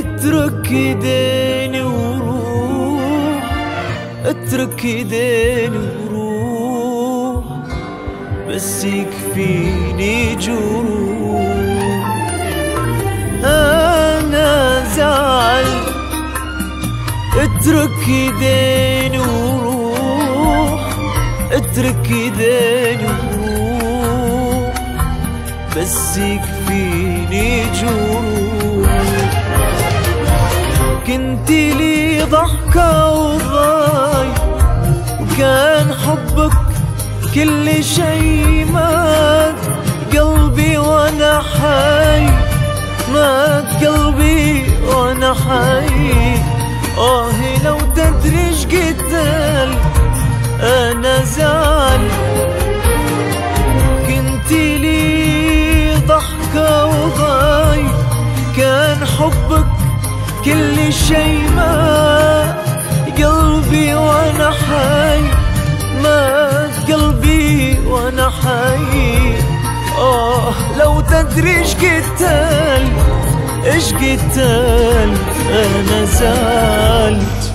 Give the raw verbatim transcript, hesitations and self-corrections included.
اترك ايديني وروح، اترك ايديني وروح، بس يكفيني جروح. انا زعل، اترك ايديني وروح، اترك ايديني وروح، بس يكفيني جروح. كنتي لي ضحكة وضاي، وكان حبك كل شي، مات قلبي وانا حي، مات قلبي وانا حي. آه لو تدري ايش قتل انا زعل. كنتي لي ضحكة وضاي، كان حبك كل شي، مات قلبي وانا حي، مات قلبي وانا حي. آه لو تدري ايش قتل، ايش قتل انا زعل.